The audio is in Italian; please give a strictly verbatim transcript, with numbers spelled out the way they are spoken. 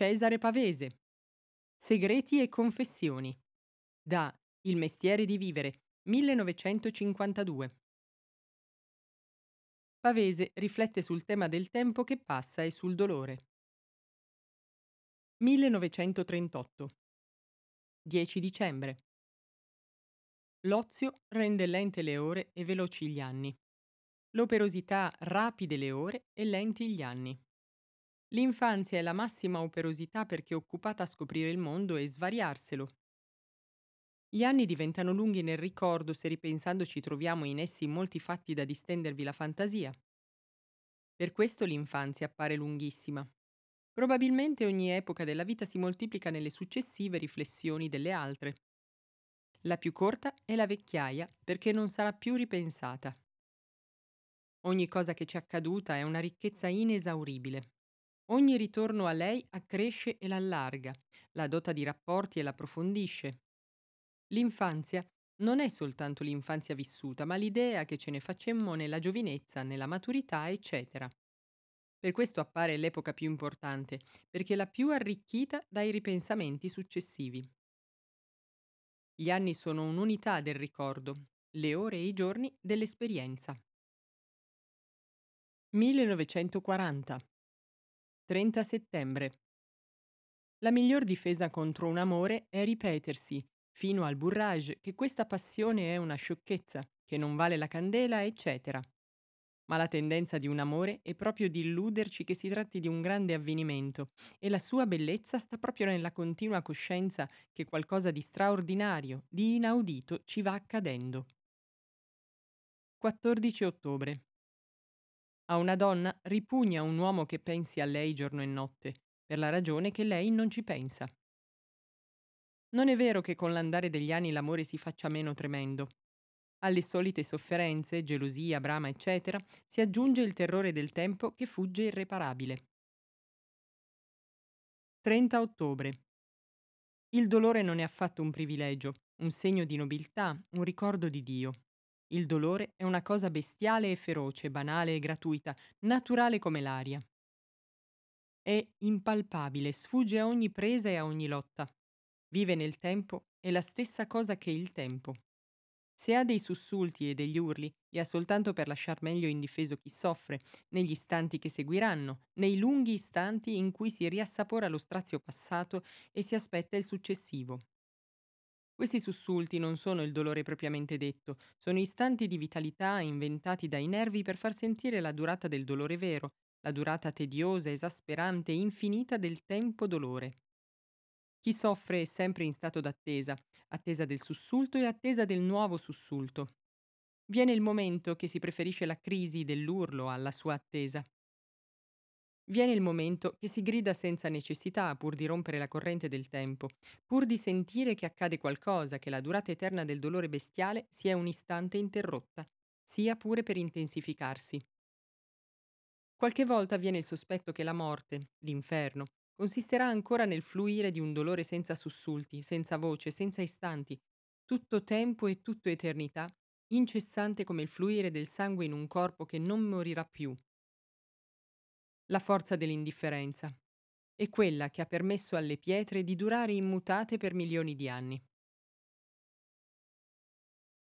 Cesare Pavese. Segreti e confessioni. Da Il mestiere di vivere, millenovecentocinquantadue. Pavese riflette sul tema del tempo che passa e sul dolore. millenovecentotrentotto. dieci dicembre. L'ozio rende lente le ore e veloci gli anni. L'operosità rapide le ore e lenti gli anni. L'infanzia è la massima operosità perché è occupata a scoprire il mondo e svariarselo. Gli anni diventano lunghi nel ricordo se ripensandoci troviamo in essi molti fatti da distendervi la fantasia. Per questo l'infanzia appare lunghissima. Probabilmente ogni epoca della vita si moltiplica nelle successive riflessioni delle altre. La più corta è la vecchiaia perché non sarà più ripensata. Ogni cosa che ci è accaduta è una ricchezza inesauribile. Ogni ritorno a lei accresce e l'allarga, la dota di rapporti e l'approfondisce. L'infanzia non è soltanto l'infanzia vissuta, ma l'idea che ce ne facemmo nella giovinezza, nella maturità, eccetera. Per questo appare l'epoca più importante, perché la più arricchita dai ripensamenti successivi. Gli anni sono un'unità del ricordo, le ore e i giorni dell'esperienza. millenovecentoquaranta. trenta settembre. La miglior difesa contro un amore è ripetersi, fino al bourrage, che questa passione è una sciocchezza, che non vale la candela, eccetera. Ma la tendenza di un amore è proprio di illuderci che si tratti di un grande avvenimento, e la sua bellezza sta proprio nella continua coscienza che qualcosa di straordinario, di inaudito ci va accadendo. quattordici ottobre. A una donna ripugna un uomo che pensi a lei giorno e notte, per la ragione che lei non ci pensa. Non è vero che con l'andare degli anni l'amore si faccia meno tremendo. Alle solite sofferenze, gelosia, brama, eccetera, si aggiunge il terrore del tempo che fugge irreparabile. trenta ottobre. Il dolore non è affatto un privilegio, un segno di nobiltà, un ricordo di Dio. Il dolore è una cosa bestiale e feroce, banale e gratuita, naturale come l'aria. È impalpabile, sfugge a ogni presa e a ogni lotta. Vive nel tempo, è la stessa cosa che il tempo. Se ha dei sussulti e degli urli, li ha soltanto per lasciar meglio indifeso chi soffre, negli istanti che seguiranno, nei lunghi istanti in cui si riassapora lo strazio passato e si aspetta il successivo. Questi sussulti non sono il dolore propriamente detto, sono istanti di vitalità inventati dai nervi per far sentire la durata del dolore vero, la durata tediosa, esasperante e infinita del tempo dolore. Chi soffre è sempre in stato d'attesa, attesa del sussulto e attesa del nuovo sussulto. Viene il momento che si preferisce la crisi dell'urlo alla sua attesa. Viene il momento che si grida senza necessità, pur di rompere la corrente del tempo, pur di sentire che accade qualcosa, che la durata eterna del dolore bestiale sia un istante interrotta, sia pure per intensificarsi. Qualche volta viene il sospetto che la morte, l'inferno, consisterà ancora nel fluire di un dolore senza sussulti, senza voce, senza istanti, tutto tempo e tutto eternità, incessante come il fluire del sangue in un corpo che non morirà più. La forza dell'indifferenza è quella che ha permesso alle pietre di durare immutate per milioni di anni.